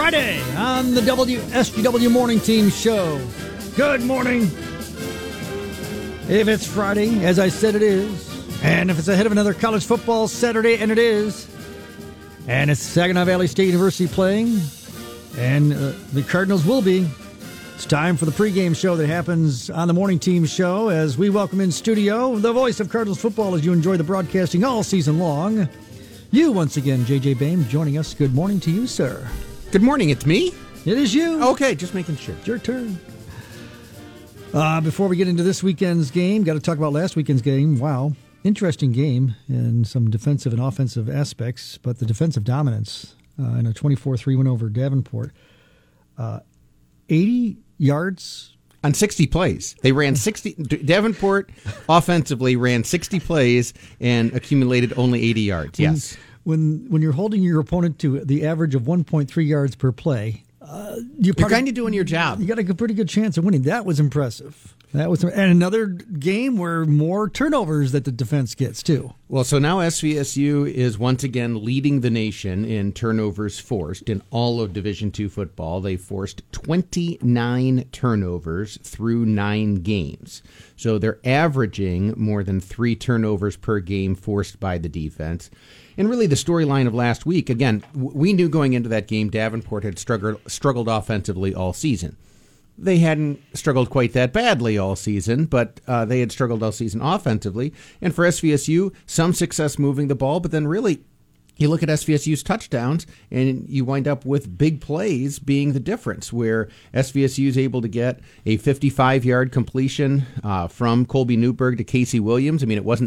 Friday on the WSGW Morning Team Show. Good morning. If it's Friday, as I said it is, and if it's ahead of another college football Saturday, and it is, and it's Saginaw Valley State University playing, and the Cardinals will be, it's time for the pregame show that happens on the Morning Team Show as we welcome in studio the voice of Cardinals football as you enjoy the broadcasting all season long. You, once again, J.J. Boehm, joining us. Good morning to you, sir. Good morning. It's me? It is you. Okay, just making sure. It's your turn. Before we get into this weekend's game, got to talk about last weekend's game. Wow. Interesting game in some defensive and offensive aspects, but the defensive dominance in a 24-3 win over Davenport. 80 yards. On 60 plays. They ran 60. Davenport offensively ran 60 plays and accumulated only 80 yards. Yes. When you're holding your opponent to the average of 1.3 yards per play, you're kind of doing your job. You got a pretty good chance of winning. That was impressive. And another game where more turnovers that the defense gets, too. Well, so now SVSU is once again leading the nation in turnovers forced in all of Division II football. They forced 29 turnovers through 9 games. So they're averaging more than 3 turnovers per game forced by the defense. And really the storyline of last week, again, we knew going into that game Davenport had struggled offensively all season. They hadn't struggled quite that badly all season, but they had struggled all season offensively. And for SVSU, some success moving the ball, but then really you look at SVSU's touchdowns and you wind up with big plays being the difference, where SVSU is able to get a 55-yard completion from Colby Newberg to Casey Williams. I mean, it was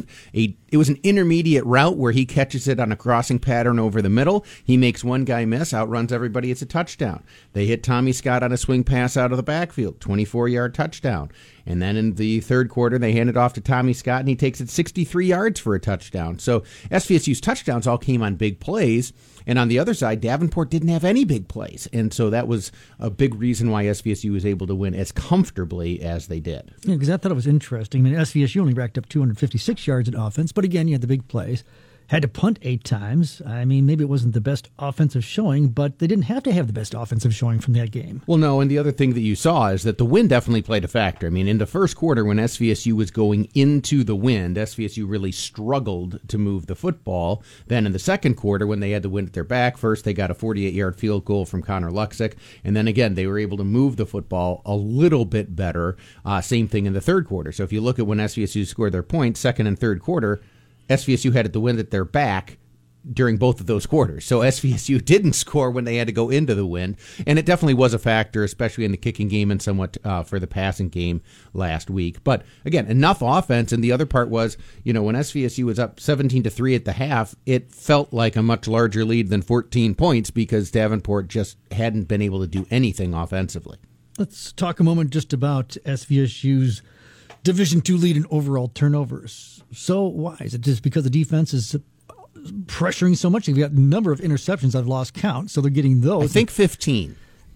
an intermediate route where he catches it on a crossing pattern over the middle. He makes one guy miss, outruns everybody. It's a touchdown. They hit Tommy Scott on a swing pass out of the backfield, 24-yard touchdown. And then in the third quarter, they hand it off to Tommy Scott, and he takes it 63 yards for a touchdown. So SVSU's touchdowns all came on big plays. And on the other side, Davenport didn't have any big plays. And so that was a big reason why SVSU was able to win as comfortably as they did. Yeah, because I thought it was interesting. I mean, SVSU only racked up 256 yards in offense. But again, you had the big plays. Had to punt 8 times. I mean, maybe it wasn't the best offensive showing, but they didn't have to have the best offensive showing from that game. Well, no, and the other thing that you saw is that the wind definitely played a factor. I mean, in the first quarter when SVSU was going into the wind, SVSU really struggled to move the football. Then in the second quarter, when they had the wind at their back, first they got a 48-yard field goal from Connor Luxick, and then again, they were able to move the football a little bit better. Same thing in the third quarter. So if you look at when SVSU scored their points, second and third quarter, SVSU had the wind at their back during both of those quarters. So SVSU didn't score when they had to go into the wind, and it definitely was a factor, especially in the kicking game and somewhat for the passing game last week. But again, enough offense, and the other part was, when SVSU was up 17-3 at the half, it felt like a much larger lead than 14 points because Davenport just hadn't been able to do anything offensively. Let's talk a moment just about SVSU's Division II lead in overall turnovers. So why? Is it just because the defense is pressuring so much? They've got a number of interceptions. I've lost count, so they're getting those. I think 15.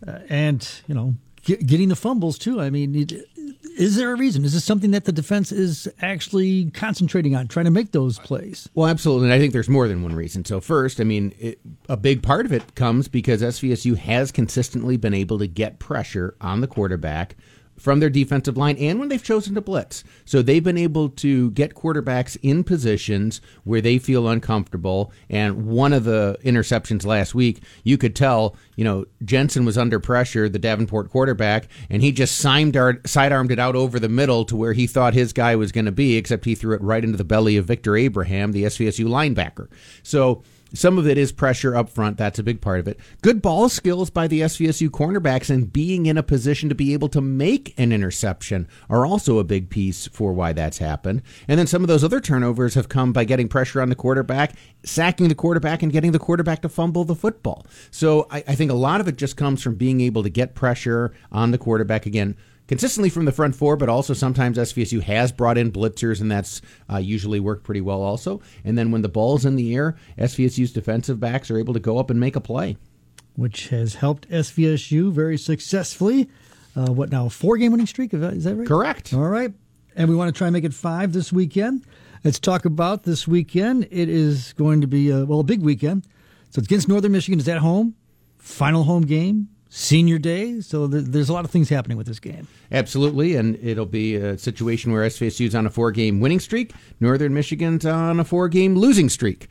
Getting the fumbles, too. I mean, is there a reason? Is this something that the defense is actually concentrating on, trying to make those plays? Well, absolutely, and I think there's more than one reason. So first, I mean, a big part of it comes because SVSU has consistently been able to get pressure on the quarterback from their defensive line and when they've chosen to blitz. So they've been able to get quarterbacks in positions where they feel uncomfortable. And one of the interceptions last week, you could tell, Jensen was under pressure, the Davenport quarterback, and he just sidearmed it out over the middle to where he thought his guy was going to be, except he threw it right into the belly of Victor Abraham, the SVSU linebacker. So some of it is pressure up front. That's a big part of it. Good ball skills by the SVSU cornerbacks and being in a position to be able to make an interception are also a big piece for why that's happened. And then some of those other turnovers have come by getting pressure on the quarterback, sacking the quarterback, and getting the quarterback to fumble the football. So I think a lot of it just comes from being able to get pressure on the quarterback. Again, consistently from the front four, but also sometimes SVSU has brought in blitzers, and that's usually worked pretty well also. And then when the ball's in the air, SVSU's defensive backs are able to go up and make a play. Which has helped SVSU very successfully. A 4-game winning streak? Is that right? Correct. All right. And we want to try and make it 5 this weekend. Let's talk about this weekend. It is going to be, a big weekend. So it's against Northern Michigan. It's at home. final home game, senior day. So there's a lot of things happening with this game. Absolutely, and it'll be a situation where SVSU's on a 4-game winning streak. Northern Michigan's on a 4-game losing streak.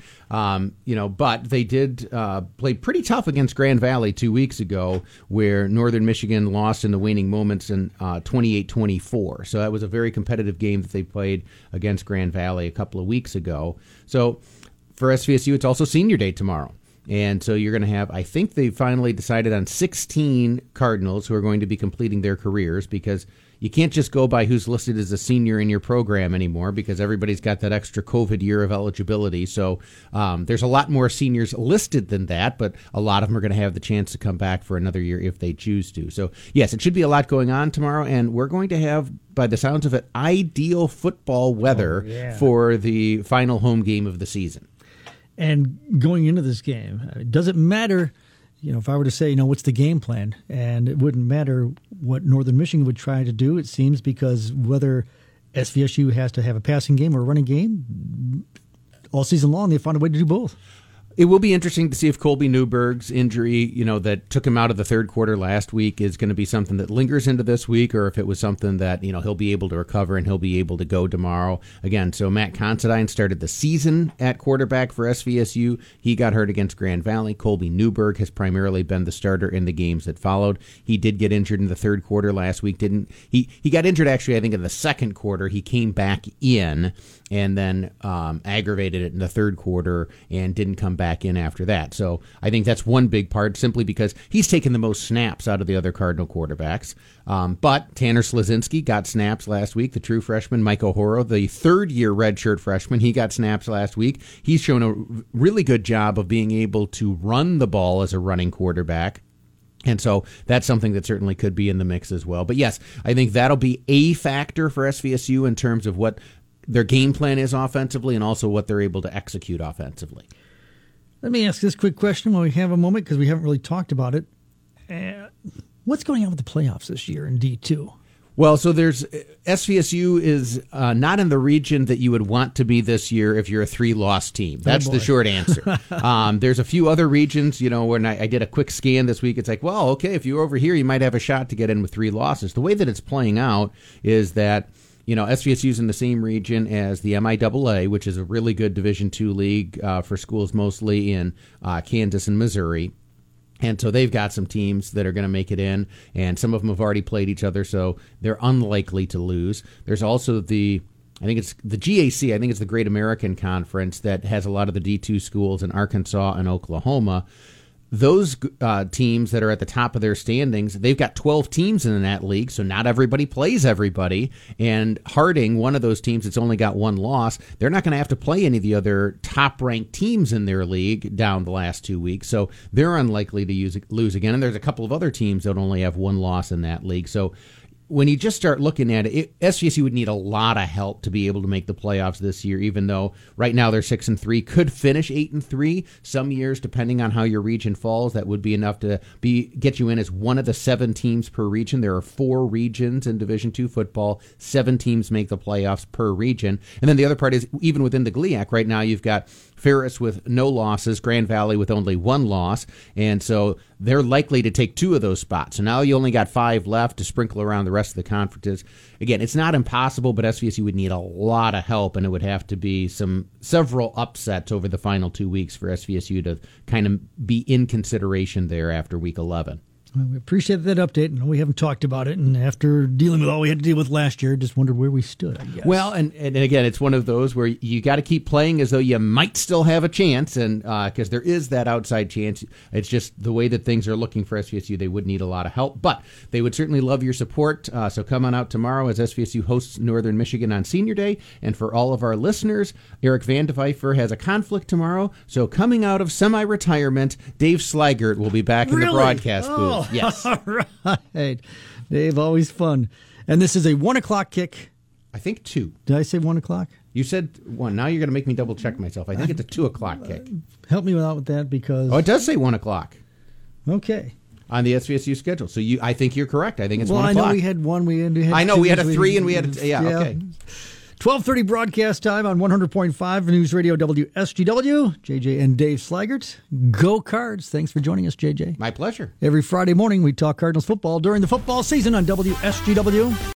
But they did play pretty tough against Grand Valley 2 weeks ago, where Northern Michigan lost in the waning moments in 28-24. So that was a very competitive game that they played against Grand Valley a couple of weeks ago. So for SVSU, it's also senior day tomorrow. And so you're going to have, I think they finally decided on 16 Cardinals who are going to be completing their careers, because you can't just go by who's listed as a senior in your program anymore, because everybody's got that extra COVID year of eligibility. So there's a lot more seniors listed than that, but a lot of them are going to have the chance to come back for another year if they choose to. So, yes, it should be a lot going on tomorrow, and we're going to have, by the sounds of it, ideal football weather for the final home game of the season. And going into this game, it doesn't matter, if I were to say, what's the game plan, and it wouldn't matter what Northern Michigan would try to do, it seems, because whether SVSU has to have a passing game or a running game, all season long, they found a way to do both. It will be interesting to see if Colby Newberg's injury, that took him out of the third quarter last week, is going to be something that lingers into this week, or if it was something that, he'll be able to recover and he'll be able to go tomorrow. Again, so Matt Considine started the season at quarterback for SVSU. He got hurt against Grand Valley. Colby Newberg has primarily been the starter in the games that followed. He did get injured in the third quarter last week, didn't he? He got injured, actually, I think, in the second quarter. He came back in and then aggravated it in the third quarter and didn't come back in after that. So I think that's one big part, simply because he's taken the most snaps out of the other Cardinal quarterbacks. But Tanner Slazinski got snaps last week, the true freshman. Mike O'Horo, the third-year redshirt freshman, he got snaps last week. He's shown a really good job of being able to run the ball as a running quarterback. And so that's something that certainly could be in the mix as well. But yes, I think that'll be a factor for SVSU in terms of what their game plan is offensively and also what they're able to execute offensively. Let me ask this quick question while we have a moment, because we haven't really talked about it. What's going on with the playoffs this year in D2? Well, so SVSU is not in the region that you would want to be this year if you're a 3-loss team. That's the short answer. There's a few other regions, when I did a quick scan this week, it's like, well, okay, if you're over here, you might have a shot to get in with 3 losses. The way that it's playing out is that SVSU's in the same region as the MIAA, which is a really good Division II league for schools mostly in Kansas and Missouri. And so they've got some teams that are going to make it in, and some of them have already played each other, so they're unlikely to lose. There's also I think it's the GAC, I think it's the Great American Conference, that has a lot of the D2 schools in Arkansas and Oklahoma. Those teams that are at the top of their standings, they've got 12 teams in that league, so not everybody plays everybody. And Harding, one of those teams that's only got 1 loss, they're not going to have to play any of the other top-ranked teams in their league down the last 2 weeks, so they're unlikely to lose again. And there's a couple of other teams that only have 1 loss in that league. So when you just start looking at it, SVSU would need a lot of help to be able to make the playoffs this year, even though right now they're 6-3, could finish 8-3. Some years, depending on how your region falls, that would be enough to get you in as one of the 7 teams per region. There are 4 regions in Division II football. 7 teams make the playoffs per region. And then the other part is, even within the GLIAC, right now you've got Ferris with no losses, Grand Valley with only 1 loss, and so they're likely to take 2 of those spots. So now you only got 5 left to sprinkle around the rest of the conferences. Again, it's not impossible, but SVSU would need a lot of help, and it would have to be several upsets over the final 2 weeks for SVSU to kind of be in consideration there after Week 11. Well, we appreciate that update, and we haven't talked about it. And after dealing with all we had to deal with last year, just wondered where we stood, I guess. Well, and again, it's one of those where you got to keep playing as though you might still have a chance, and because there is that outside chance. It's just the way that things are looking for SVSU, they would need a lot of help, but they would certainly love your support. So come on out tomorrow as SVSU hosts Northern Michigan on Senior Day. And for all of our listeners, Eric Van de Vijver has a conflict tomorrow. So coming out of semi-retirement, Dave Slygert will be back in the broadcast booth. Yes. All right. Dave, always fun. And this is a 1 o'clock kick. I think 2. Did I say 1 o'clock? You said 1. Now you're going to make me double check myself. I think it's a 2 o'clock kick. Help me out with that, because... Oh, it does say 1 o'clock. Okay. On the SVSU schedule. So I think you're correct. I think it's 1 o'clock. Well, I know we had 1. I know 2, we had a 3 and we had a... Yeah, okay. 12:30 broadcast time on 100.5 News Radio WSGW. JJ and Dave Slaggert. Go Cards. Thanks for joining us, JJ. My pleasure. Every Friday morning, we talk Cardinals football during the football season on WSGW.